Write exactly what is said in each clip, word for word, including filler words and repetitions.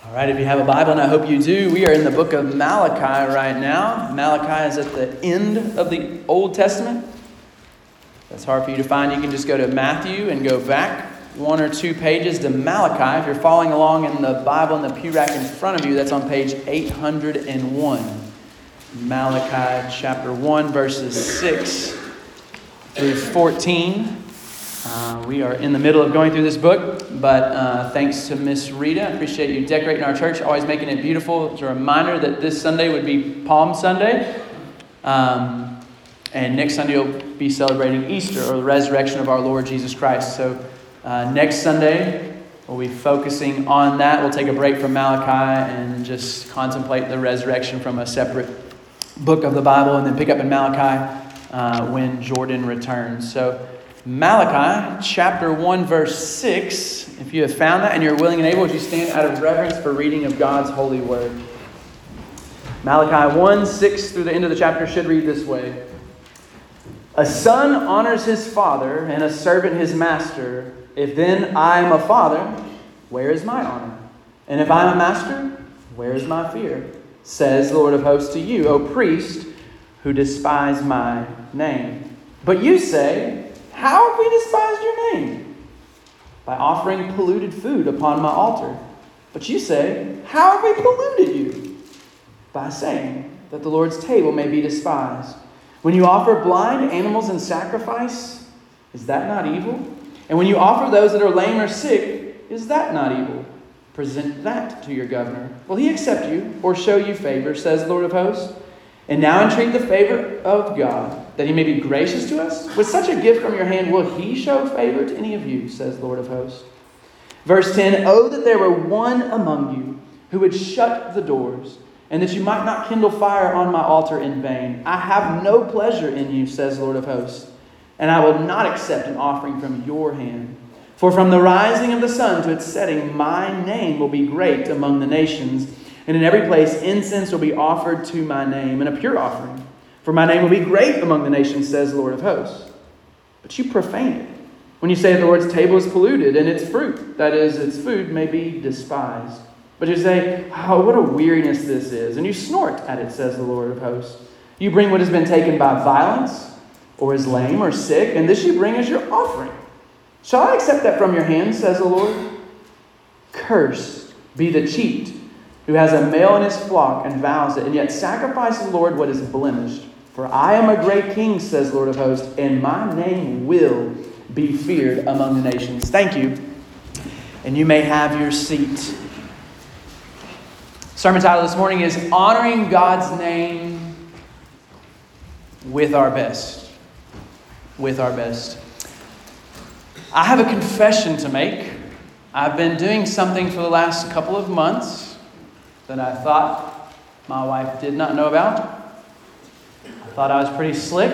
All right, if you have a Bible, and I hope you do, we are in the book of Malachi right now. Malachi is at the end of the Old Testament. That's hard for you to find. You can just go to Matthew and go back one or two pages to Malachi. If you're following along in the Bible in the pew rack in front of you, that's on page eight hundred one. Malachi chapter one, verses six through fourteen. Uh, we are in the middle of going through this book, but uh, thanks to Miss Rita, I appreciate you decorating our church, always making it beautiful. It's a reminder that this Sunday would be Palm Sunday, um, and next Sunday we'll be celebrating Easter, or the resurrection of our Lord Jesus Christ. So uh, next Sunday we'll be focusing on that. We'll take a break from Malachi and just contemplate the resurrection from a separate book of the Bible, and then pick up in Malachi uh, when Jordan returns. So Malachi chapter one, verse six. If you have found that and you're willing and able, would you stand out of reverence for reading of God's holy word? Malachi one, six through the end of the chapter should read this way. A son honors his father, and a servant his master. If then I am a father, where is my honor? And if I am a master, where is my fear? Says the Lord of hosts to you, O priest, who despise my name. But you say, how have we despised your name? By offering polluted food upon my altar. But you say, how have we polluted you? By saying that the Lord's table may be despised. When you offer blind animals in sacrifice, is that not evil? And when you offer those that are lame or sick, is that not evil? Present that to your governor. Will he accept you or show you favor, says the Lord of hosts? And now entreat the favor of God, that he may be gracious to us. With such a gift from your hand, will he show favor to any of you, says the Lord of hosts. Verse ten, oh, that there were one among you who would shut the doors, and that you might not kindle fire on my altar in vain. I have no pleasure in you, says the Lord of hosts, and I will not accept an offering from your hand. For from the rising of the sun to its setting, my name will be great among the nations, and in every place incense will be offered to my name, and a pure offering. For my name will be great among the nations, says the Lord of hosts. But you profane it when you say the Lord's table is polluted, and its fruit, that is, its food, may be despised. But you say, oh, what a weariness this is. And you snort at it, says the Lord of hosts. You bring what has been taken by violence, or is lame or sick, and this you bring as your offering. Shall I accept that from your hand, says the Lord? Cursed be the cheat who has a male in his flock and vows it, and yet sacrifices the Lord what is blemished. For I am a great king, says the Lord of hosts, and my name will be feared among the nations. Thank you. And you may have your seat. Sermon title this morning is Honoring God's Name with Our Best. With our best. I have a confession to make. I've been doing something for the last couple of months that I thought my wife did not know about. I thought I was pretty slick.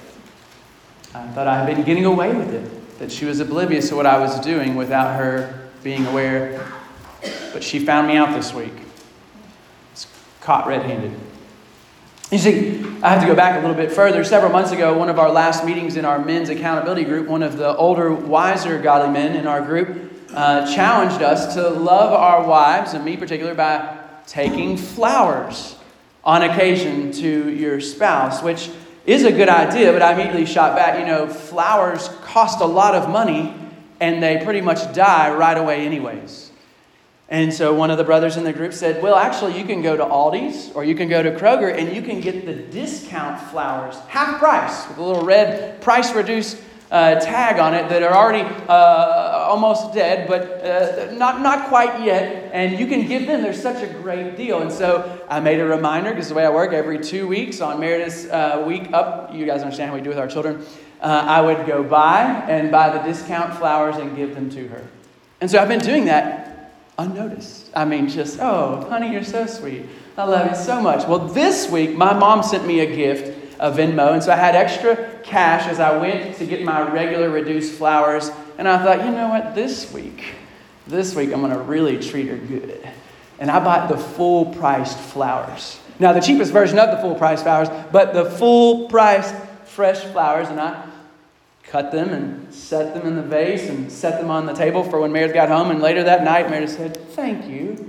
I thought I had been getting away with it, that she was oblivious to what I was doing without her being aware. But she found me out this week. It's caught red-handed. You see, I have to go back a little bit further. Several months ago, one of our last meetings in our men's accountability group, one of the older, wiser, godly men in our group uh, challenged us to love our wives, and me in particular, by taking flowers on occasion to your spouse, which is a good idea, but I immediately shot back. You know, flowers cost a lot of money, and they pretty much die right away anyways. And so one of the brothers in the group said, well, actually, you can go to Aldi's or you can go to Kroger and you can get the discount flowers, half price, with a little red price reduced uh, tag on it that are already uh, almost dead, but uh, not, not quite yet. And you can give them. They're such a great deal. And so I made a reminder, because the way I work, every two weeks on Meredith's uh, week up, you guys understand how we do with our children, uh, I would go buy and buy the discount flowers and give them to her. And so I've been doing that unnoticed. I mean, just, oh, honey, you're so sweet. I love you so much. Well, this week, my mom sent me a gift, a Venmo, and so I had extra cash as I went to get my regular reduced flowers, and I thought, you know what, this week, this week I'm going to really treat her good. And I bought the full-priced flowers. Now, the cheapest version of the full-priced flowers, but the full-priced fresh flowers, and I cut them and set them in the vase and set them on the table for when Meredith got home. And later that night, Meredith said, thank you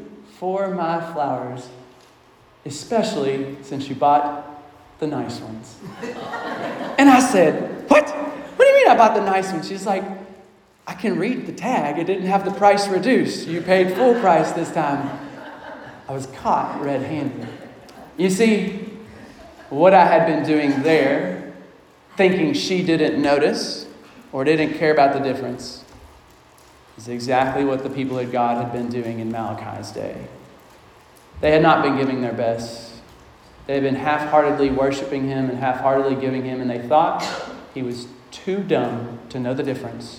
for my flowers, especially since you bought the nice ones. And I said, what? What do you mean I bought the nice ones? She's like, I can read the tag. It didn't have the price reduced. You paid full price this time. I was caught red-handed. You see, what I had been doing there, thinking she didn't notice or didn't care about the difference, is exactly what the people of God had been doing in Malachi's day. They had not been giving their best. They had been half-heartedly worshiping him and half-heartedly giving him, and they thought he was too dumb to know the difference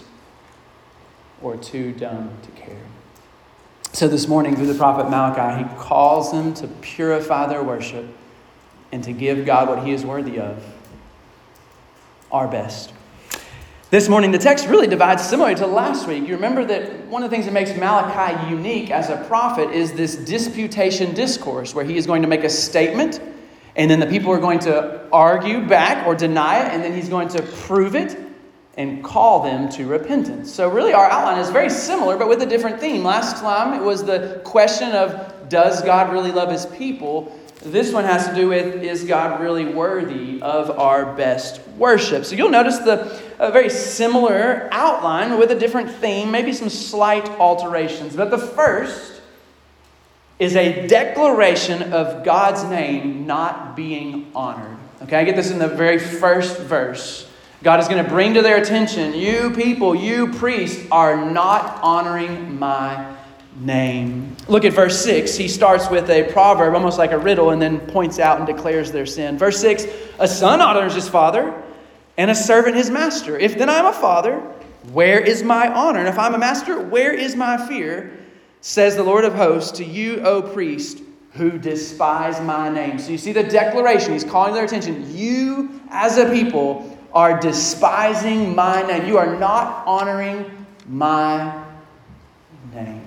or too dumb to care. So this morning, through the prophet Malachi, he calls them to purify their worship and to give God what he is worthy of, our best. This morning, the text really divides similar to last week. You remember that one of the things that makes Malachi unique as a prophet is this disputation discourse, where he is going to make a statement, and then the people are going to argue back or deny it, and then he's going to prove it and call them to repentance. So really our outline is very similar, but with a different theme. Last time it was the question of, does God really love his people? This one has to do with, is God really worthy of our best worship? So you'll notice the a very similar outline with a different theme, maybe some slight alterations. But the first is a declaration of God's name not being honored. Okay, I get this in the very first verse. God is going to bring to their attention, you people, you priests are not honoring my name. Look at verse six. He starts with a proverb, almost like a riddle, and then points out and declares their sin. Verse six, a son honors his father, and a servant his master. If then I am a father, where is my honor? And if I'm a master, where is my fear? Says the Lord of hosts to you, O priest, who despise my name. So you see the declaration. He's calling their attention. You, as a people, are despising my name. You are not honoring my name.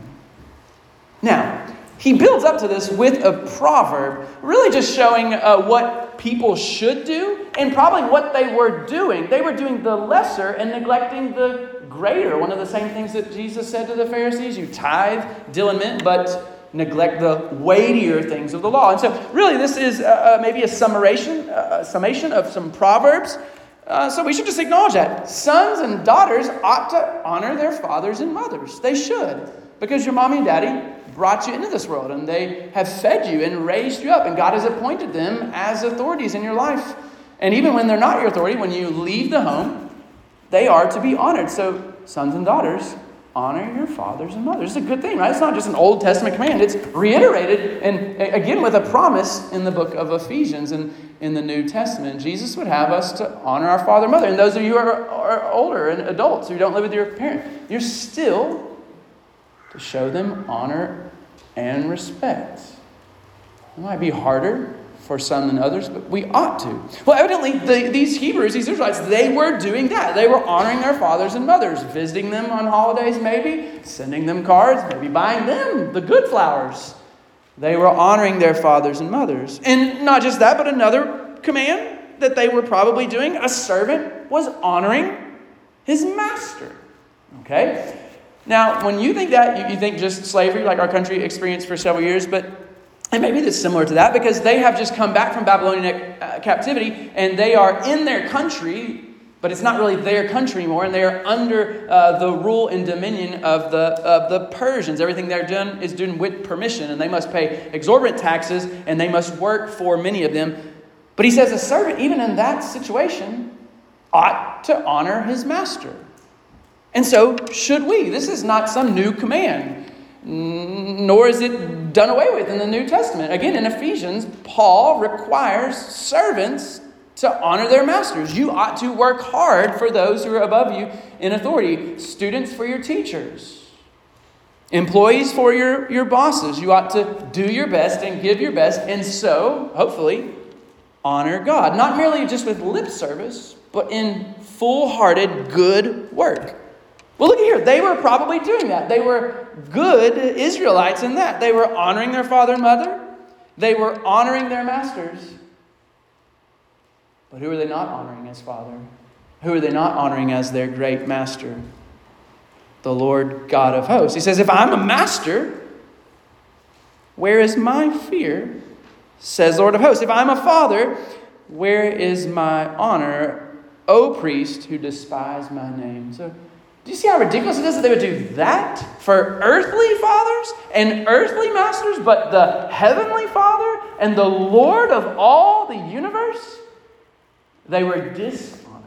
Now, he builds up to this with a proverb, really just showing uh, what people should do and probably what they were doing. They were doing the lesser and neglecting the greater. One of the same things that Jesus said to the Pharisees, you tithe, dill and mint, but neglect the weightier things of the law. And so really this is uh, maybe a summation, uh, summation of some proverbs. Uh, so we should just acknowledge that. Sons and daughters ought to honor their fathers and mothers. They should. Because your mommy and daddy brought you into this world and they have fed you and raised you up. And God has appointed them as authorities in your life. And even when they're not your authority, when you leave the home, they are to be honored. So sons and daughters, honor your fathers and mothers. It's a good thing, right? It's not just an Old Testament command. It's reiterated, and again with a promise in the book of Ephesians and in the New Testament. Jesus would have us to honor our father and mother. And those of you who are, are older and adults who don't live with your parent, you're still to show them honor and respect. It might be harder for some than others, but we ought to. Well, evidently, the, these Hebrews, these Israelites, they were doing that. They were honoring their fathers and mothers, visiting them on holidays maybe, sending them cards, maybe buying them the good flowers. They were honoring their fathers and mothers. And not just that, but another command that they were probably doing, a servant was honoring his master. Okay? Now, when you think that, you, you think just slavery, like our country experienced for several years, but and maybe it's similar to that because they have just come back from Babylonian uh, captivity and they are in their country, but it's not really their country anymore, and they are under uh, the rule and dominion of the of the Persians. Everything they're doing is done with permission, and they must pay exorbitant taxes, and they must work for many of them. But he says a servant, even in that situation, ought to honor his master. And so should we. This is not some new command, nor is it done away with in the New Testament. Again, in Ephesians, Paul requires servants to honor their masters. You ought to work hard for those who are above you in authority. Students for your teachers. Employees for your, your bosses. You ought to do your best and give your best, and so, hopefully, honor God. Not merely just with lip service, but in full-hearted good work. Well, look at here. They were probably doing that. They were good Israelites in that. They were honoring their father and mother. They were honoring their masters. But who are they not honoring as Father? Who are they not honoring as their great master? The Lord God of hosts. He says, if I'm a master, where is my fear? Says Lord of hosts. If I'm a father, where is my honor, O priest who despise my name? So, do you see how ridiculous it is that they would do that for earthly fathers and earthly masters, but the heavenly Father and the Lord of all the universe? They were dishonoring.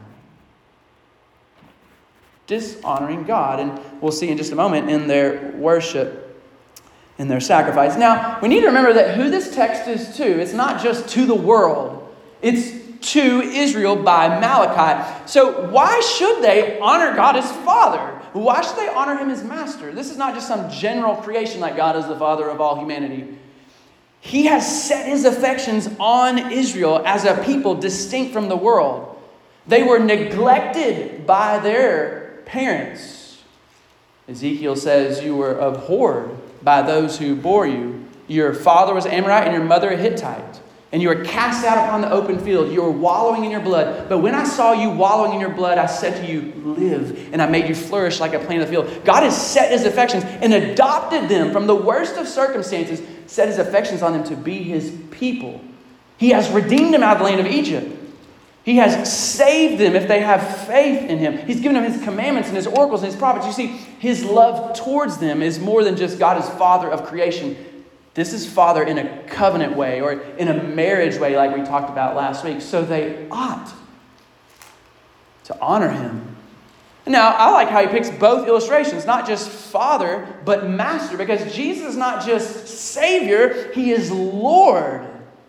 Dishonoring God. And we'll see in just a moment in their worship, in their sacrifice. Now, we need to remember that who this text is to, it's not just to the world. It's to Israel by Malachi. So why should they honor God as Father? Why should they honor Him as Master? This is not just some general creation like God is the Father of all humanity. He has set His affections on Israel as a people distinct from the world. They were neglected by their parents. Ezekiel says, you were abhorred by those who bore you. Your father was Amorite and your mother a Hittite. And you were cast out upon the open field. You were wallowing in your blood. But when I saw you wallowing in your blood, I said to you, live. And I made you flourish like a plant of the field. God has set His affections and adopted them from the worst of circumstances, set His affections on them to be His people. He has redeemed them out of the land of Egypt. He has saved them if they have faith in Him. He's given them His commandments and His oracles and His prophets. You see, His love towards them is more than just God is Father of creation. This is Father in a covenant way or in a marriage way like we talked about last week. So they ought to honor Him. Now, I like how he picks both illustrations, not just Father, but Master, because Jesus is not just Savior, He is Lord.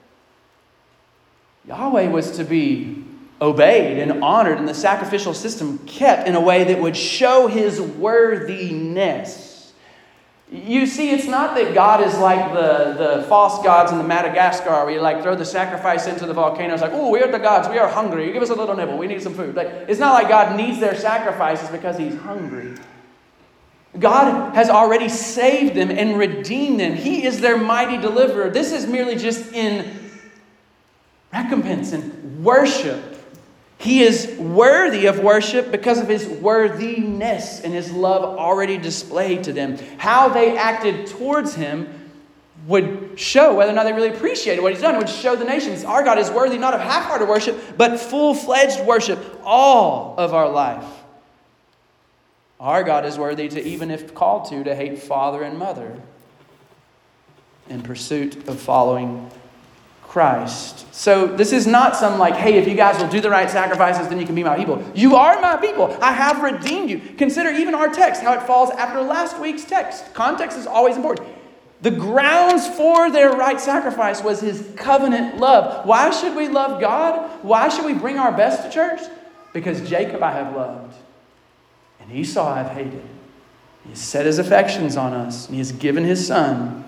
Yahweh was to be obeyed and honored and the sacrificial system kept in a way that would show His worthiness. You see, it's not that God is like the, the false gods in the Madagascar where you like throw the sacrifice into the volcano. It's like, oh, we are the gods. We are hungry. You give us a little nibble. We need some food. Like, it's not like God needs their sacrifices because He's hungry. God has already saved them and redeemed them. He is their mighty deliverer. This is merely just in recompense and worship. He is worthy of worship because of His worthiness and His love already displayed to them. How they acted towards Him would show whether or not they really appreciated what He's done. It would show the nations our God is worthy not of half-hearted worship, but full-fledged worship all of our life. Our God is worthy to, even if called to, to hate father and mother in pursuit of following Christ. So this is not some like, hey, if you guys will do the right sacrifices, then you can be my people. You are my people. I have redeemed you. Consider even our text, how it falls after last week's text. Context is always important. The grounds for their right sacrifice was His covenant love. Why should we love God? Why should we bring our best to church? Because Jacob I have loved, and Esau I have hated. He has set His affections on us, and He has given His Son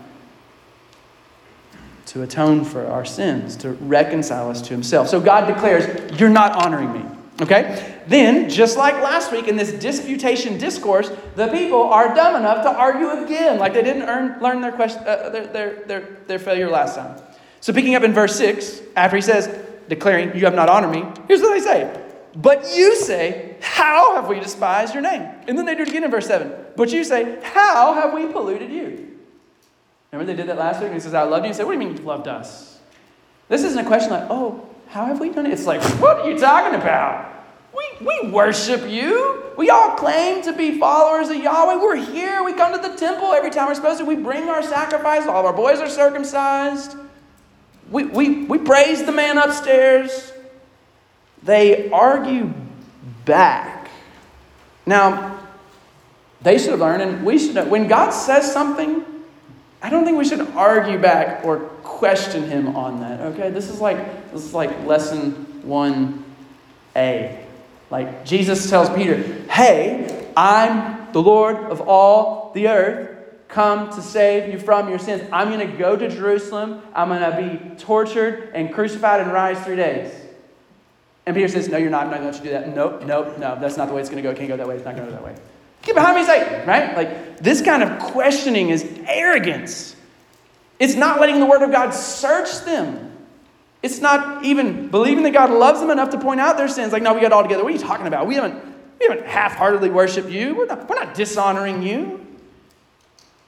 to atone for our sins, to reconcile us to Himself. So God declares, you're not honoring me. Okay? Then, just like last week in this disputation discourse, the people are dumb enough to argue again, like they didn't earn, learn their, question, uh, their, their, their, their failure last time. So picking up in verse six, after he says, declaring, you have not honored me, here's what they say. But you say, how have we despised your name? And then they do it again in verse seven. But you say, how have we polluted you? Remember they did that last week? And he says, I loved you. He said, what do you mean you loved us? This isn't a question like, oh, how have we done it? It's like, what are you talking about? We, we worship you. We all claim to be followers of Yahweh. We're here. We come to the temple every time we're supposed to. We bring our sacrifice. All of our boys are circumcised. We, we, we praise the man upstairs. They argue back. Now, they should have learned, and we should have, when God says something, I don't think we should argue back or question Him on that. Okay, this is like this is like lesson one A. Like Jesus tells Peter, "Hey, I'm the Lord of all the earth, come to save you from your sins. I'm going to go to Jerusalem. I'm going to be tortured and crucified and rise three days." And Peter says, "No, you're not. I'm not going to let you do that. Nope, nope, no. That's not the way it's going to go. It can't go that way. It's not going to go that way. Get behind me, Satan!" Right? Like this kind of questioning is arrogance. It's not letting the Word of God search them. It's not even believing that God loves them enough to point out their sins. Like, no, we got it all together. What are you talking about? We haven't, we haven't half-heartedly worshipped you. We're not, we're not dishonoring you.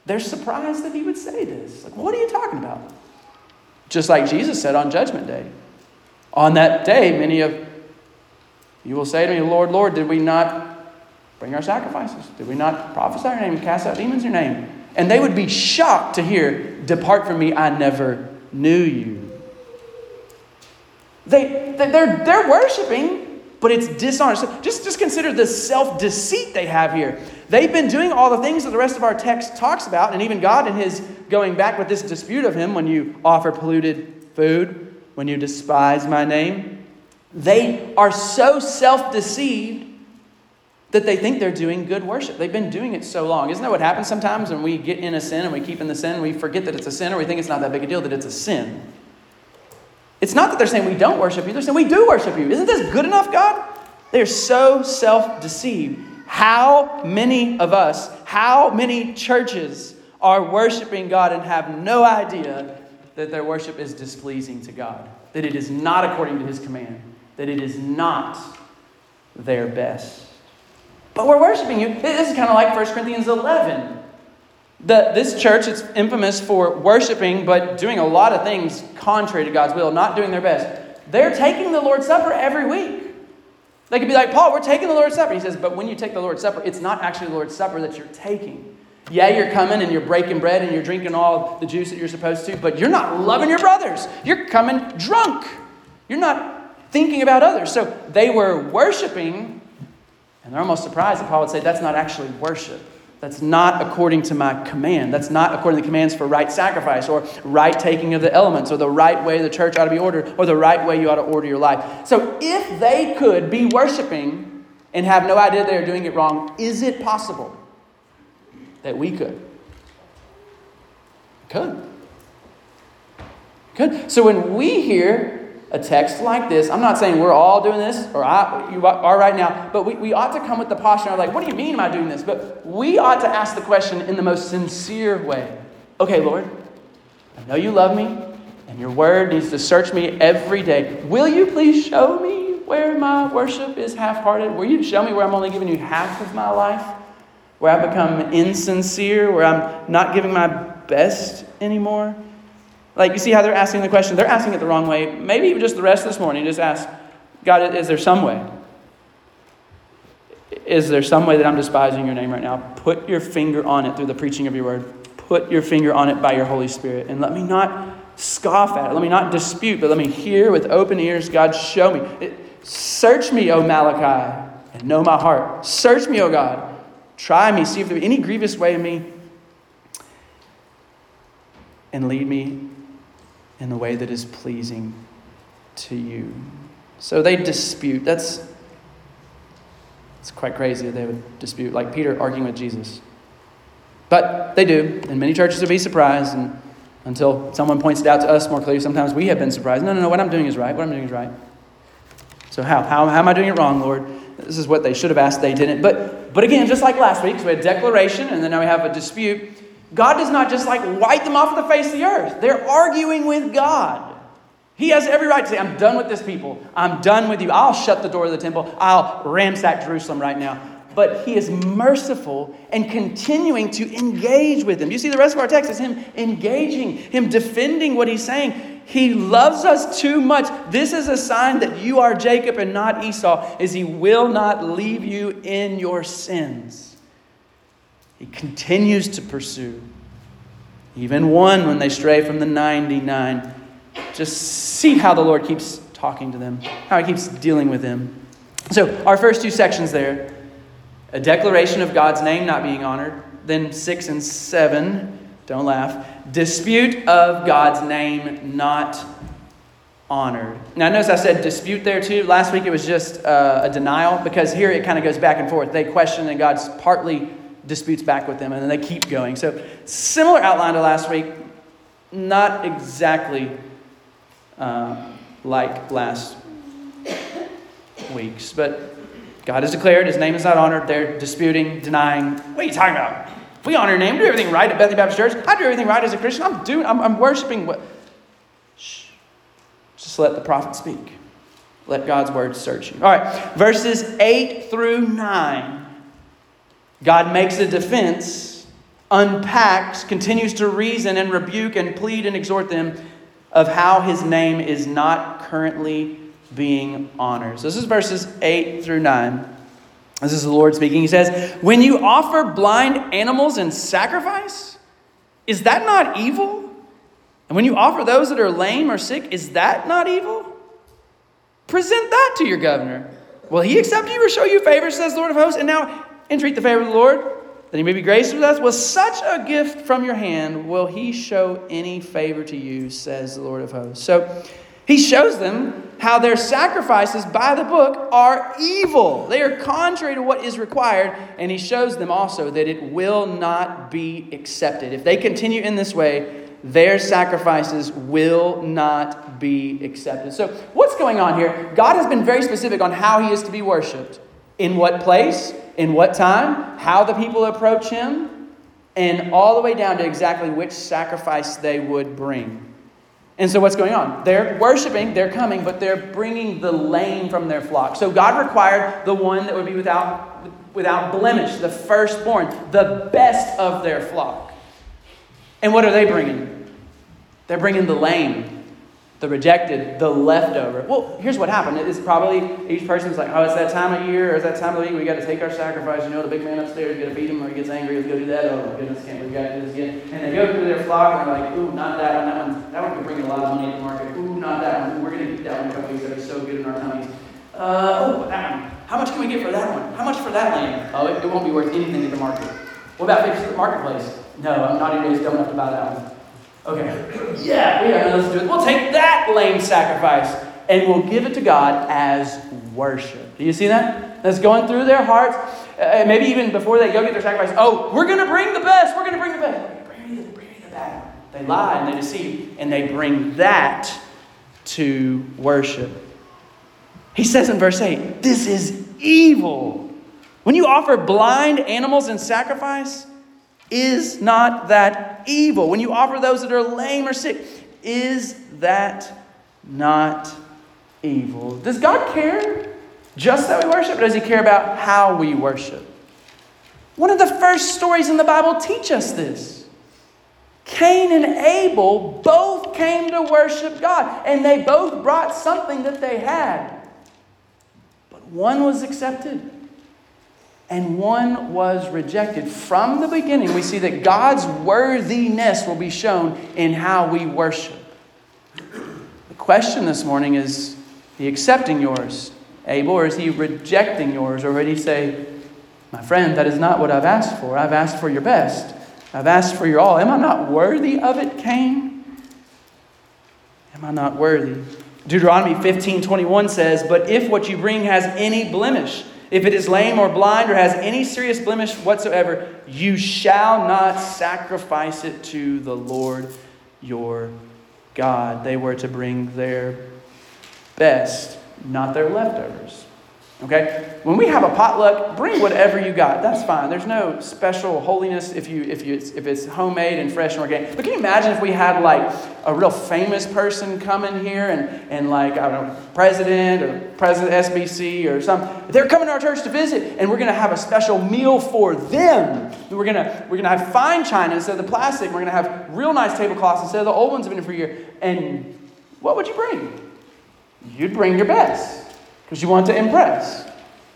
they're surprised that he would say this. Like, what are you talking about? Just like Jesus said on Judgment Day. On that day, many of you will say to me, Lord, Lord, did we not bring our sacrifices? Did we not prophesy in your name and cast out demons in your name? And they would be shocked to hear, depart from me, I never knew you. They, they're, they're worshiping, but it's dishonest. So just, just consider the self-deceit they have here. They've been doing all the things that the rest of our text talks about, and even God in his going back with this dispute of him, when you offer polluted food, when you despise my name, they are so self-deceived that they think they're doing good worship. They've been doing it so long. Isn't that what happens sometimes when we get in a sin and we keep in the sin, we forget that it's a sin, or we think it's not that big a deal that it's a sin? It's not that they're saying we don't worship you. They're saying we do worship you. Isn't this good enough, God? They're so self-deceived. How many of us, how many churches are worshiping God and have no idea that their worship is displeasing to God? That it is not according to his command. That it is not their best. But we're worshiping you. This is kind of like First Corinthians eleven. The, this church is infamous for worshiping, but doing a lot of things contrary to God's will, not doing their best. They're taking the Lord's Supper every week. They could be like, Paul, we're taking the Lord's Supper. He says, but when you take the Lord's Supper, it's not actually the Lord's Supper that you're taking. Yeah, you're coming and you're breaking bread and you're drinking all the juice that you're supposed to, but you're not loving your brothers. You're coming drunk. You're not thinking about others. So they were worshiping, and they're almost surprised that Paul would say, that's not actually worship. That's not according to my command. That's not according to the commands for right sacrifice or right taking of the elements or the right way the church ought to be ordered or the right way you ought to order your life. So if they could be worshiping and have no idea they're doing it wrong, is it possible that we could? Could. Could. So when we hear a text like this, I'm not saying we're all doing this, or I, you are right now, but we, we ought to come with the posture of like, what do you mean am I doing this? But we ought to ask the question in the most sincere way. Okay, Lord, I know you love me, and your word needs to search me every day. Will you please show me where my worship is half-hearted? Will you show me where I'm only giving you half of my life? Where I've become insincere? Where I'm not giving my best anymore? Like, you see how they're asking the question? They're asking it the wrong way. Maybe even just the rest of this morning, just ask, God, is there some way? Is there some way that I'm despising your name right now? Put your finger on it through the preaching of your word. Put your finger on it by your Holy Spirit. And let me not scoff at it. Let me not dispute, but let me hear with open ears. God, show me. It, search me, O Malachi, and know my heart. Search me, O God. Try me. See if there be any grievous way in me. And lead me in the way that is pleasing to you. So they dispute. That's it's quite crazy that they would dispute, like Peter arguing with Jesus. But they do, and many churches would be surprised, and until someone points it out to us more clearly, sometimes we have been surprised. No, no, no, what I'm doing is right. What I'm doing is right. So how? How, how am I doing it wrong, Lord? This is what they should have asked, they didn't. But, but again, just like last week, so we had declaration, and then now we have a dispute. God does not just like wipe them off the face of the earth. They're arguing with God. He has every right to say, I'm done with this people. I'm done with you. I'll shut the door of the temple. I'll ransack Jerusalem right now. But he is merciful and continuing to engage with them. You see, the rest of our text is him engaging, him defending what he's saying. He loves us too much. This is a sign that you are Jacob and not Esau, is he will not leave you in your sins. He continues to pursue. Even one when they stray from the ninety-nine. Just see how the Lord keeps talking to them. How he keeps dealing with them. So our first two sections there. A declaration of God's name not being honored. Then six and seven. Don't laugh. Dispute of God's name not honored. Now notice I said dispute there too. Last week it was just uh, a denial. Because here it kind of goes back and forth. They question and God's partly disputes back with them, and then they keep going. So similar outline to last week, not exactly uh, like last week's, but God has declared his name is not honored. They're disputing, denying. What are you talking about? If we honor your name, do everything right at Bethany Baptist Church. I do everything right as a Christian. I'm doing. I'm, I'm worshiping. What? Shh. Just let the prophet speak. Let God's word search you. All right, verses eight through nine. God makes a defense unpacks, continues to reason and rebuke and plead and exhort them of how his name is not currently being honored. So this is verses eight through nine. This is the Lord speaking. He says, when you offer blind animals in sacrifice, is that not evil? And when you offer those that are lame or sick, is that not evil? Present that to your governor. Will he accept you or show you favor, says the Lord of hosts? And now entreat the favor of the Lord, that he may be gracious with us. With such a gift from your hand, will he show any favor to you, says the Lord of hosts. So he shows them how their sacrifices by the book are evil. They are contrary to what is required. And he shows them also that it will not be accepted. If they continue in this way, their sacrifices will not be accepted. So what's going on here? God has been very specific on how he is to be worshipped. In what place, in what time, how the people approach him, and all the way down to exactly which sacrifice they would bring. And so what's going on? They're worshiping, they're coming, but they're bringing the lame from their flock. So God required the one that would be without, without blemish, the firstborn, the best of their flock. And what are they bringing? They're bringing the lame, the rejected, the leftover. Well, here's what happened. It's probably each person's like, oh, it's that time of year, or it's that time of the week, we got to take our sacrifice. You know, the big man upstairs, we got to feed him, or he gets angry, let's go do that. Oh, my goodness, can't we got to do this again? And they go through their flock, and they're like, ooh, not that one, that one, that one could bring a lot of money to the market. Ooh, not that one. Ooh, we're going to eat that one in a couple weeks. That'll be so good in our tummies. Uh, oh, that one. How much can we get for that one? How much for that lamb? Oh, it, it won't be worth anything at the market. What about fifty at the marketplace? No, I'm not even dumb enough to buy that one. Okay, yeah, we are. Let's do it. We'll take that lame sacrifice and we'll give it to God as worship. Do you see that? That's going through their hearts. Uh, maybe even before they go get their sacrifice. Oh, we're going to bring the best. We're going to bring the best. Bring me the, bring me the bad one. They lie and they deceive and they bring that to worship. He says in verse eight, this is evil. When you offer blind animals in sacrifice, is not that evil? When you offer those that are lame or sick, is that not evil? Does God care just that we worship, or does he care about how we worship? One of the first stories in the Bible teach us this. Cain and Abel both came to worship God, and they both brought something that they had. But one was accepted, and one was rejected. From the beginning, we see that God's worthiness will be shown in how we worship. The question this morning is, is he accepting yours, Abel, or is he rejecting yours? Or would he say, my friend, that is not what I've asked for. I've asked for your best. I've asked for your all. Am I not worthy of it, Cain? Am I not worthy? Deuteronomy fifteen twenty-one says, but if what you bring has any blemish, if it is lame or blind or has any serious blemish whatsoever, you shall not sacrifice it to the Lord your God. They were to bring their best, not their leftovers. Okay? When we have a potluck, bring whatever you got. That's fine. There's no special holiness if you if you if it's homemade and fresh and organic. But can you imagine if we had like a real famous person come in here and, and like, I don't know, president or president of S B C or something. They're coming to our church to visit and we're going to have a special meal for them. We're going to we're going to have fine china instead of the plastic. We're going to have real nice tablecloths instead of the old ones that have been here for a year. And what would you bring? You'd bring your best. Because you want to impress.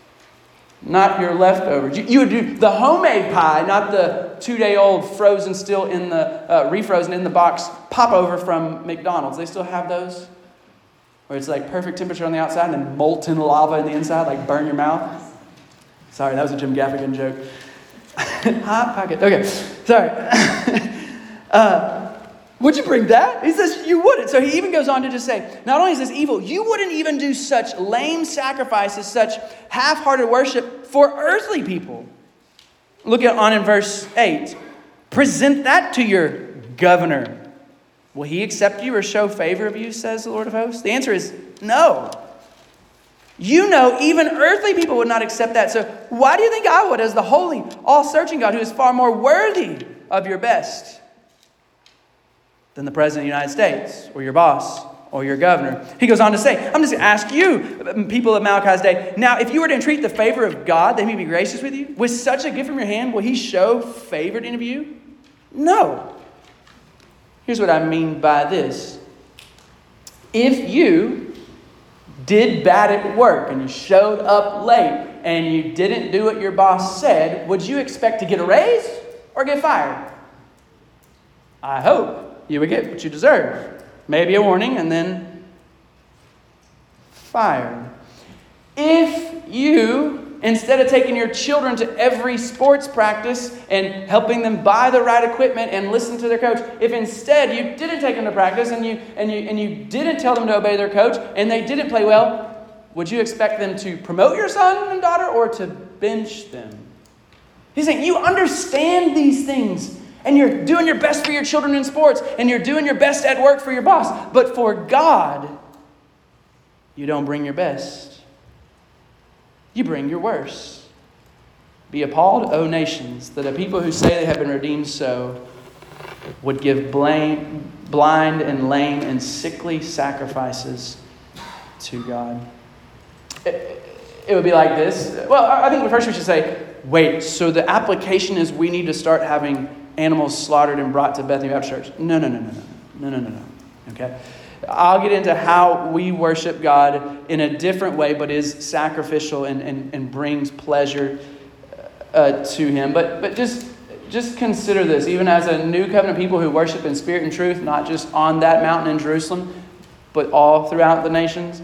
Not your leftovers. You, you would do the homemade pie, not the two-day-old frozen still in the, uh, refrozen in the box popover from McDonald's. They still have those? Where it's like perfect temperature on the outside and then molten lava in the inside, like burn your mouth. Sorry, that was a Jim Gaffigan joke. Hot pocket. Okay, sorry. uh, Would you bring that? He says you wouldn't. So he even goes on to just say, not only is this evil, you wouldn't even do such lame sacrifices, such half-hearted worship for earthly people. Look at on in verse eight. Present that to your governor. Will he accept you or show favor of you, says the Lord of hosts? The answer is no. You know, even earthly people would not accept that. So why do you think I would, as the holy, all-searching God who is far more worthy of your best than the President of the United States or your boss or your governor? He goes on to say, I'm just going to ask you, people of Malachi's day, now if you were to entreat the favor of God, that he may be gracious with you, with such a gift from your hand, will he show favor to any of you? No. Here's what I mean by this. If you did bad at work and you showed up late and you didn't do what your boss said, would you expect to get a raise or get fired? I hope you would get what you deserve. Maybe a warning and then fired. If you, instead of taking your children to every sports practice and helping them buy the right equipment and listen to their coach, if instead you didn't take them to practice and you and you and you didn't tell them to obey their coach and they didn't play well, would you expect them to promote your son and daughter or to bench them? He's saying you understand these things and you're doing your best for your children in sports and you're doing your best at work for your boss. But for God, you don't bring your best. You bring your worst. Be appalled, O nations, that a people who say they have been redeemed so would give blame, blind and lame and sickly sacrifices to God. It, it would be like this. Well, I think first we should say, wait, so the application is we need to start having animals slaughtered and brought to Bethany Baptist Church. No, no, no, no, no, no, no, no, no. Okay? I'll get into how we worship God in a different way, but is sacrificial and, and, and brings pleasure uh, to Him. But but just just consider this, even as a new covenant people who worship in spirit and truth, not just on that mountain in Jerusalem, but all throughout the nations.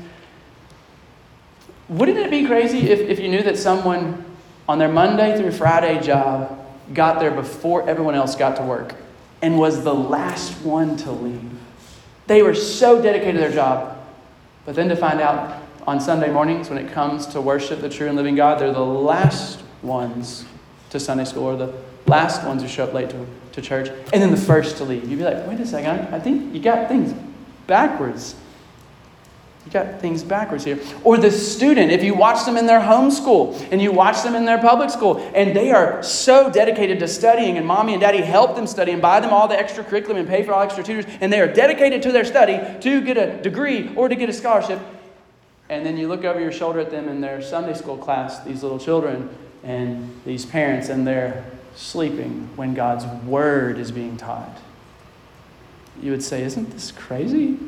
Wouldn't it be crazy if, if you knew that someone on their Monday through Friday job got there before everyone else got to work and was the last one to leave? They were so dedicated to their job. But then to find out on Sunday mornings when it comes to worship the true and living God, they're the last ones to Sunday school or the last ones who show up late to, to church and then the first to leave. You'd be like, wait a second, I think you got things backwards. You got things backwards here. Or the student, if you watch them in their homeschool and you watch them in their public school and they are so dedicated to studying and mommy and daddy help them study and buy them all the extra curriculum and pay for all extra tutors and they are dedicated to their study to get a degree or to get a scholarship. And then you look over your shoulder at them in their Sunday school class, these little children and these parents, and they're sleeping when God's word is being taught. You would say, isn't this crazy?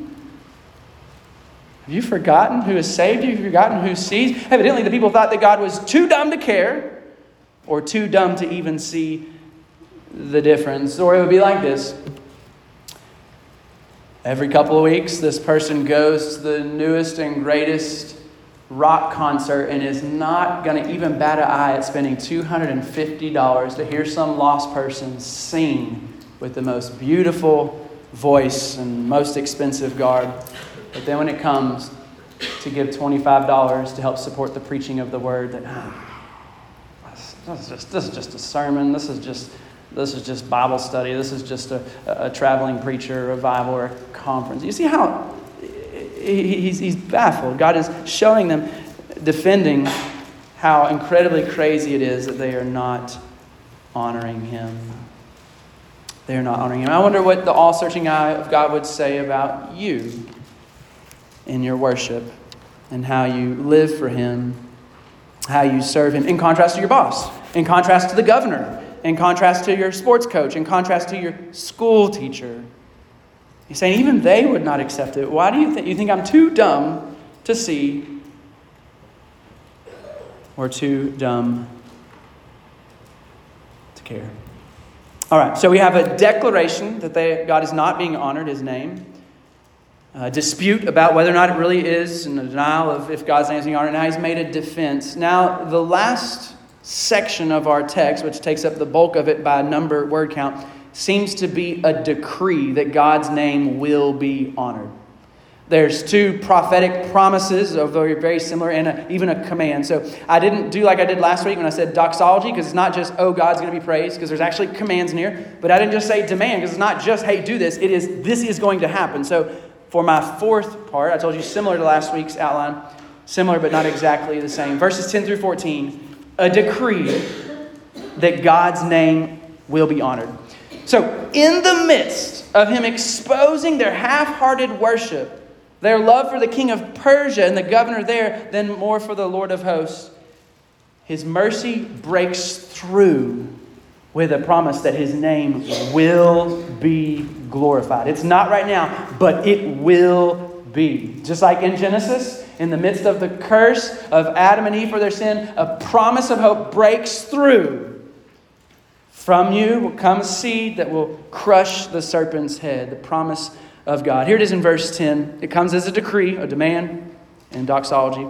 Have you forgotten who has saved you? Have you forgotten who sees? Evidently, the people thought that God was too dumb to care or too dumb to even see the difference. Or it would be like this. Every couple of weeks, this person goes to the newest and greatest rock concert and is not going to even bat an eye at spending two hundred fifty dollars to hear some lost person sing with the most beautiful voice and most expensive garb. But then when it comes to give twenty-five dollars to help support the preaching of the word, that ah, this is just this is just a sermon. This is just this is just Bible study. This is just a, a traveling preacher, a revival, or a conference. You see how he's he's baffled. God is showing them, defending how incredibly crazy it is that they are not honoring Him. They are not honoring Him. I wonder what the all-searching eye of God would say about you in your worship and how you live for Him, how you serve Him, in contrast to your boss, in contrast to the governor, in contrast to your sports coach, in contrast to your school teacher. He's saying even they would not accept it. Why do you think? You think I'm too dumb to see or too dumb to care? All right, so we have a declaration that they, God is not being honored, His name. A dispute about whether or not it really is, and a denial of if God's name is being honored. Now He's made a defense. Now, the last section of our text, which takes up the bulk of it by number, word count, seems to be a decree that God's name will be honored. There's two prophetic promises, although very similar, and a, even a command. So I didn't do like I did last week when I said doxology, because it's not just, oh, God's going to be praised, because there's actually commands in here. But I didn't just say demand, because it's not just, hey, do this. It is, this is going to happen. So for my fourth part, I told you similar to last week's outline, similar but not exactly the same. Verses ten through fourteen, a decree that God's name will be honored. So in the midst of Him exposing their half-hearted worship, their love for the king of Persia and the governor there, then more for the Lord of hosts, His mercy breaks through with a promise that his name will be glorified. It's not right now, but it will be. Just like in Genesis, in the midst of the curse of Adam and Eve for their sin, a promise of hope breaks through. From you will come a seed that will crush the serpent's head, the promise of God. Here it is in verse ten. It comes as a decree, a demand, and doxology.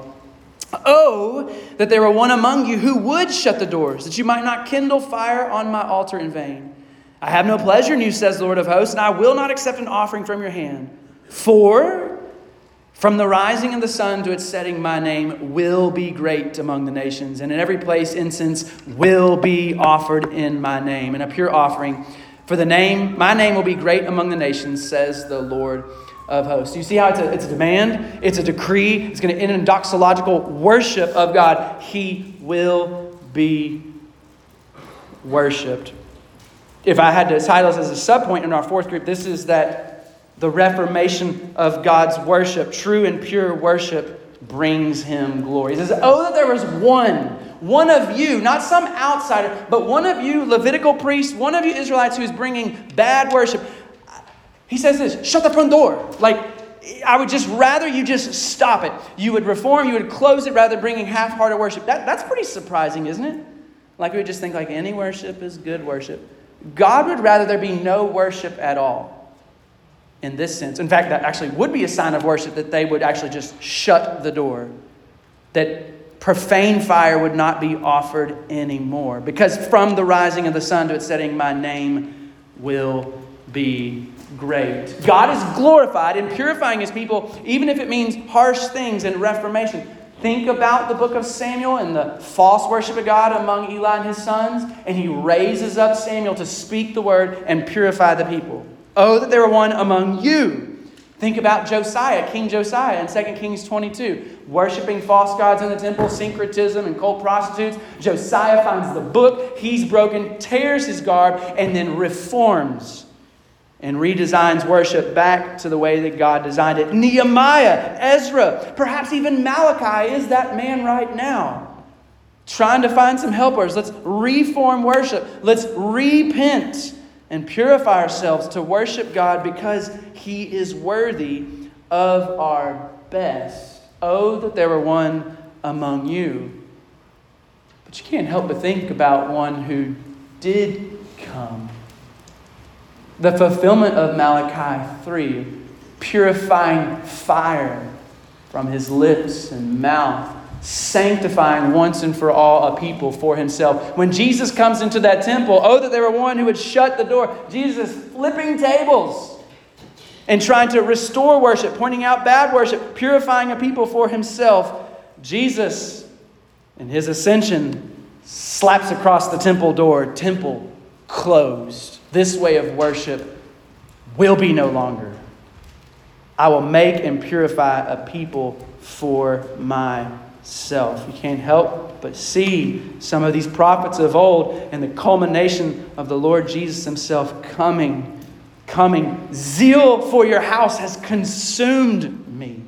Oh, that there were one among you who would shut the doors, that you might not kindle fire on my altar in vain. I have no pleasure in you, says the Lord of hosts, and I will not accept an offering from your hand. For from the rising of the sun to its setting, my name will be great among the nations, and in every place incense will be offered in my name, and a pure offering. For the name, my name will be great among the nations, says the Lord of hosts. You see how it's a, it's a demand, it's a decree, it's going to end in doxological worship of God. He will be worshipped. If I had to title this as a subpoint in our fourth group, this is that the reformation of God's worship, true and pure worship, brings him glory. He says, oh, that there was one, one of you, not some outsider, but one of you Levitical priests, one of you Israelites who's bringing bad worship. He says this, shut the front door. Like, I would just rather you just stop it. You would reform, you would close it rather than bringing half-hearted worship. That, that's pretty surprising, isn't it? Like we would just think like any worship is good worship. God would rather there be no worship at all. In this sense. In fact, that actually would be a sign of worship that they would actually just shut the door. That profane fire would not be offered anymore. Because from the rising of the sun to its setting, my name will be great. God is glorified in purifying his people, even if it means harsh things and reformation. Think about the book of Samuel and the false worship of God among Eli and his sons. And he raises up Samuel to speak the word and purify the people. Oh, that there were one among you. Think about Josiah, King Josiah in Second Kings twenty-two. Worshipping false gods in the temple, syncretism and cult prostitutes. Josiah finds the book. He's broken, tears his garb, and then reforms and redesigns worship back to the way that God designed it. Nehemiah, Ezra, perhaps even Malachi is that man right now. Trying to find some helpers. Let's reform worship. Let's repent and purify ourselves to worship God because he is worthy of our best. Oh, that there were one among you. But you can't help but think about one who did come. The fulfillment of Malachi three, purifying fire from his lips and mouth, sanctifying once and for all a people for himself. When Jesus comes into that temple, oh, that there were one who would shut the door. Jesus is flipping tables and trying to restore worship, pointing out bad worship, purifying a people for himself. Jesus, in his ascension, slaps across the temple door. Temple closed. This way of worship will be no longer. I will make and purify a people for my self. You can't help but see some of these prophets of old and the culmination of the Lord Jesus himself coming, coming. Zeal for your house has consumed me.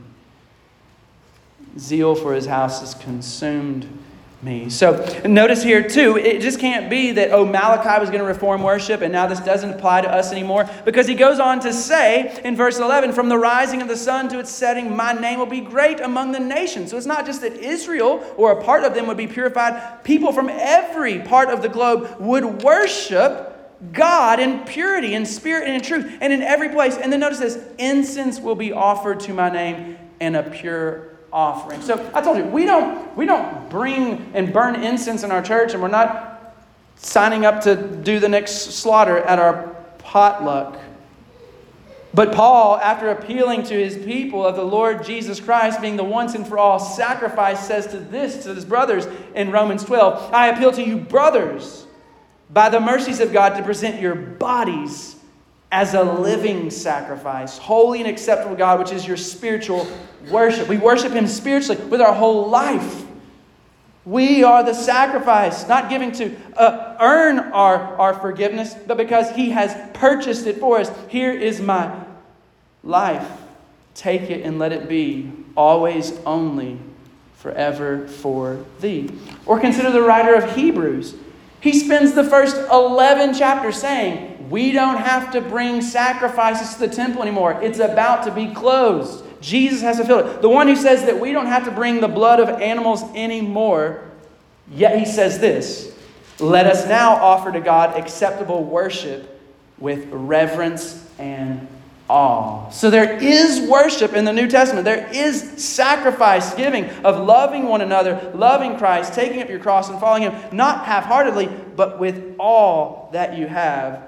Zeal for his house has consumed me. So notice here too, it just can't be that, oh, Malachi was going to reform worship and now this doesn't apply to us anymore. Because he goes on to say in verse eleven, from the rising of the sun to its setting, my name will be great among the nations. So it's not just that Israel or a part of them would be purified. People from every part of the globe would worship God in purity, in spirit, and in truth, and in every place. And then notice this, incense will be offered to my name and a pure offering. So I told you, we don't we don't bring and burn incense in our church, and we're not signing up to do the next slaughter at our potluck. But Paul, after appealing to his people of the Lord Jesus Christ being the once and for all sacrifice, says to this, to his brothers in Romans twelve, I appeal to you, brothers, by the mercies of God, to present your bodies as a living sacrifice, holy and acceptable to God, which is your spiritual worship. We worship him spiritually with our whole life. We are the sacrifice, not giving to uh, earn our, our forgiveness, but because he has purchased it for us. Here is my life. Take it and let it be always, only, forever for thee. Or consider the writer of Hebrews He spends the first eleven chapters saying, we don't have to bring sacrifices to the temple anymore. It's about to be closed. Jesus has fulfilled it. The one who says that we don't have to bring the blood of animals anymore, yet he says this, let us now offer to God acceptable worship with reverence and awe. So there is worship in the New Testament. There is sacrifice giving of loving one another, loving Christ, taking up your cross and following Him, not half-heartedly, but with all that you have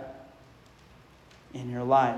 in your life.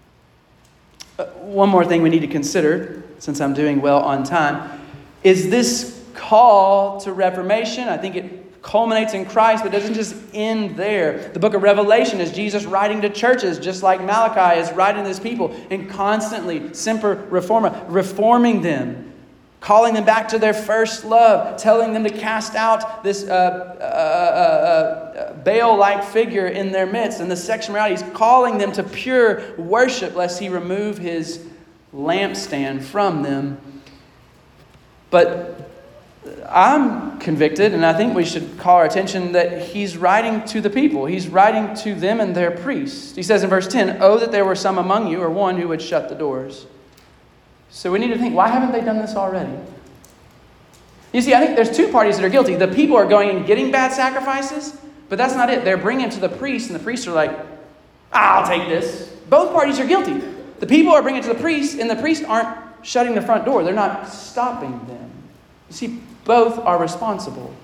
Uh, one more thing we need to consider, since I'm doing well on time, is this call to reformation. I think it culminates in Christ, but it doesn't just end there. The book of Revelation is Jesus writing to churches, just like Malachi is writing to his people, and constantly, semper reforma, reforming them, calling them back to their first love, telling them to cast out this uh, uh, uh, uh, Baal-like figure in their midst, and the sexual morality. He's calling them to pure worship, lest he remove his lampstand from them. But I'm convicted, and I think we should call our attention that he's writing to the people. He's writing to them and their priests. He says in verse ten, oh, that there were some among you, or one, who would shut the doors. So we need to think, why haven't they done this already? You see, I think there's two parties that are guilty. The people are going and getting bad sacrifices, but that's not it. They're bringing it to the priests, and the priests are like, I'll take this. Both parties are guilty. The people are bringing it to the priests, and the priests aren't shutting the front door. They're not stopping them. You see, both are responsible.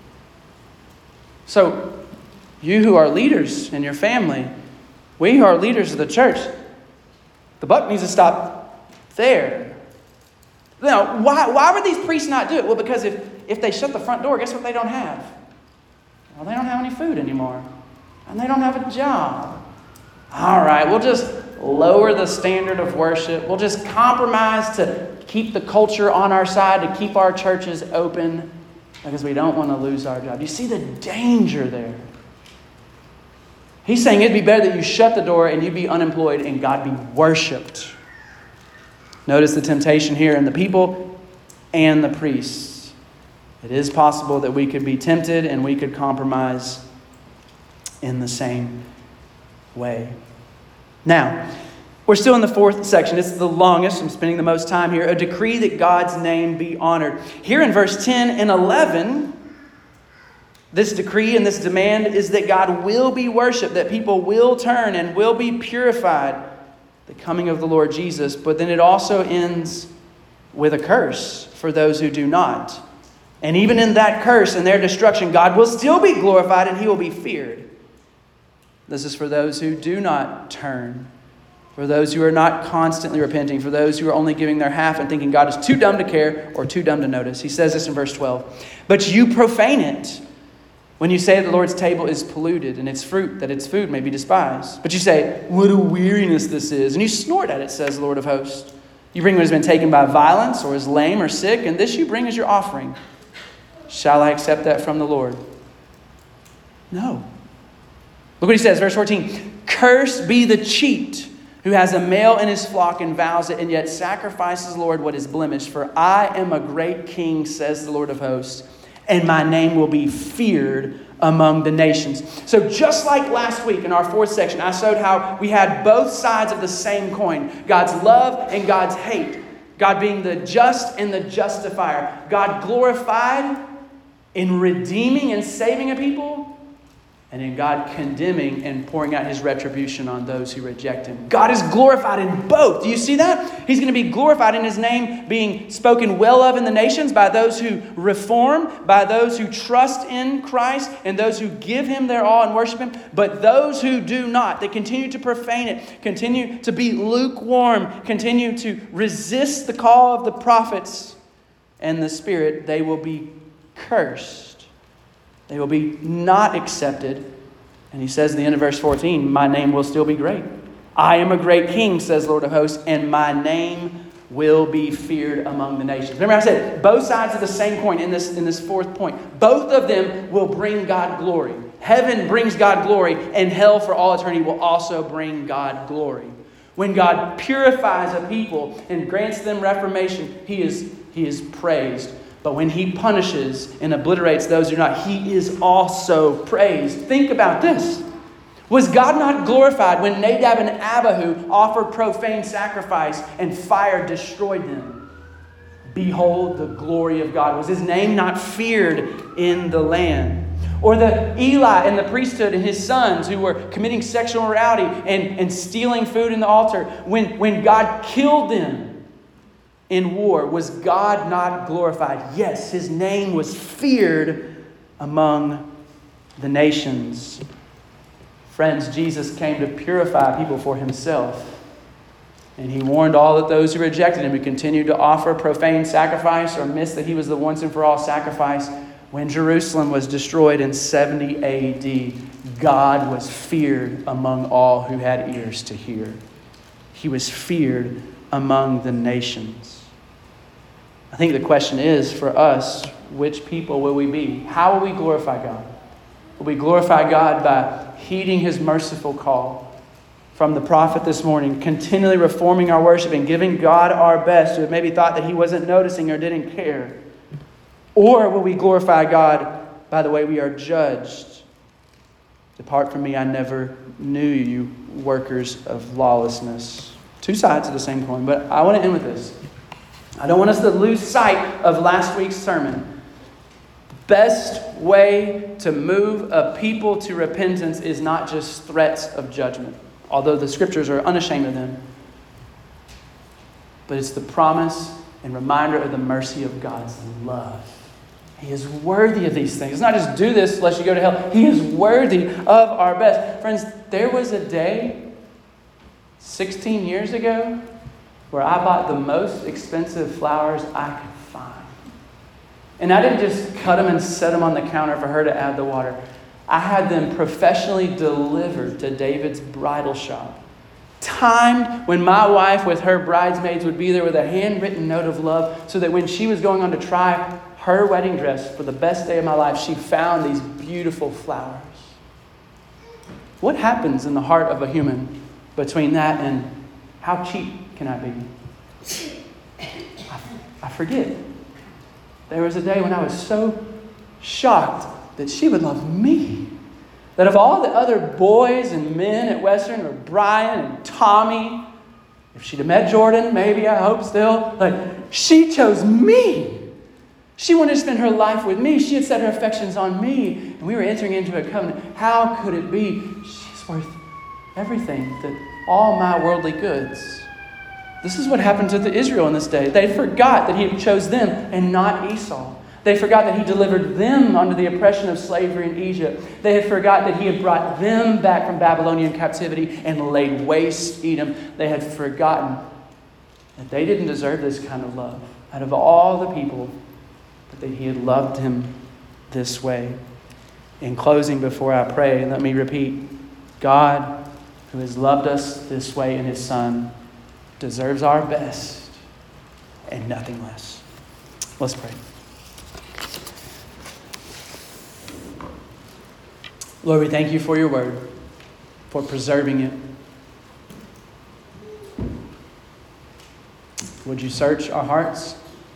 So, you who are leaders in your family, we who are leaders of the church, the buck needs to stop there. Now, why, why would these priests not do it? Well, because if, if they shut the front door, guess what they don't have? Well, they don't have any food anymore. And they don't have a job. All right, we'll just lower the standard of worship. We'll just compromise to keep the culture on our side, to keep our churches open, because we don't want to lose our job. You see the danger there. He's saying it'd be better that you shut the door and you be unemployed and God be worshipped. Notice the temptation here in the people and the priests. It is possible that we could be tempted and we could compromise in the same way. Now, we're still in the fourth section. It's the longest. I'm spending the most time here. A decree that God's name be honored. Here in verse ten and eleven, this decree and this demand is that God will be worshipped, that people will turn and will be purified, the coming of the Lord Jesus. But then it also ends with a curse for those who do not. And even in that curse and their destruction, God will still be glorified and He will be feared. This is for those who do not turn, for those who are not constantly repenting, for those who are only giving their half and thinking God is too dumb to care or too dumb to notice. He says this in verse twelve. But you profane it when you say the Lord's table is polluted and its fruit, that its food may be despised. But you say, what a weariness this is. And you snort at it, says the Lord of hosts. You bring what has been taken by violence or is lame or sick, and this you bring as your offering. Shall I accept that from the Lord? No. Look what he says, verse fourteen. Cursed be the cheat who has a male in his flock and vows it, and yet sacrifices the Lord what is blemished. For I am a great king, says the Lord of hosts, and my name will be feared among the nations. So just like last week in our fourth section, I showed how we had both sides of the same coin. God's love and God's hate. God being the just and the justifier. God glorified in redeeming and saving a people, and in God condemning and pouring out His retribution on those who reject Him. God is glorified in both. Do you see that? He's going to be glorified in His name being spoken well of in the nations by those who reform, by those who trust in Christ, and those who give Him their all and worship Him. But those who do not, they continue to profane it, continue to be lukewarm, continue to resist the call of the prophets and the Spirit, they will be cursed. They will be not accepted. And he says in the end of verse fourteen, my name will still be great. I am a great king, says the Lord of hosts, and my name will be feared among the nations. Remember I said, both sides of the same coin in this, in this fourth point. Both of them will bring God glory. Heaven brings God glory, and hell for all eternity will also bring God glory. When God purifies a people and grants them reformation, He is, he is praised. But when he punishes and obliterates those who are not, he is also praised. Think about this. Was God not glorified when Nadab and Abihu offered profane sacrifice and fire destroyed them? Behold the glory of God. Was his name not feared in the land? Or the Eli and the priesthood and his sons who were committing sexual immorality and, and stealing food in the altar. When, when God killed them in war, was God not glorified? Yes, his name was feared among the nations. Friends, Jesus came to purify people for himself. And he warned all that those who rejected him would continue to offer profane sacrifice or miss that he was the once and for all sacrifice. When Jerusalem was destroyed in seventy A D, God was feared among all who had ears to hear. He was feared among the nations. I think the question is for us, which people will we be? How will we glorify God? Will we glorify God by heeding his merciful call from the prophet this morning, continually reforming our worship and giving God our best, who have maybe thought that he wasn't noticing or didn't care? Or will we glorify God by the way we are judged? Depart from me, I never knew you, workers of lawlessness. Two sides of the same coin, but I want to end with this. I don't want us to lose sight of last week's sermon. Best way to move a people to repentance is not just threats of judgment, although the scriptures are unashamed of them, but it's the promise and reminder of the mercy of God's love. He is worthy of these things. It's not just do this lest you go to hell. He is worthy of our best. Friends, there was a day sixteen years ago where I bought the most expensive flowers I could find. And I didn't just cut them and set them on the counter for her to add the water. I had them professionally delivered to David's bridal shop. Timed when my wife with her bridesmaids would be there with a handwritten note of love so that when she was going on to try her wedding dress for the best day of my life, she found these beautiful flowers. What happens in the heart of a human between that and how cheap can I be? I, I forget. There was a day when I was so shocked that she would love me. That of all the other boys and men at Western, or Brian and Tommy, if she'd have met Jordan, maybe, I hope still, like, she chose me. She wanted to spend her life with me. She had set her affections on me. And we were entering into a covenant. How could it be? She's worth everything, that all my worldly goods. This is what happened to the Israel in this day. They forgot that he had chose them and not Esau. They forgot that he delivered them under the oppression of slavery in Egypt. They had forgot that he had brought them back from Babylonian captivity and laid waste Edom. They had forgotten that they didn't deserve this kind of love. Out of all the people, but that he had loved him this way. In closing, before I pray, let me repeat, God, who has loved us this way in his Son, deserves our best and nothing less. Let's pray. Lord, we thank you for your word, for preserving it. Would you search our hearts?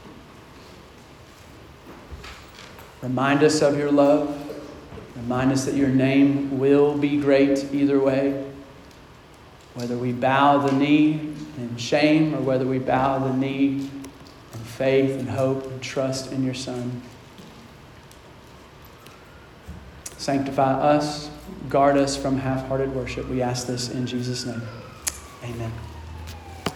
Remind us of your love. Remind us that your name will be great either way. Whether we bow the knee in shame or whether we bow the knee in faith and hope and trust in your Son. Sanctify us, guard us from half-hearted worship. We ask this in Jesus' name. Amen.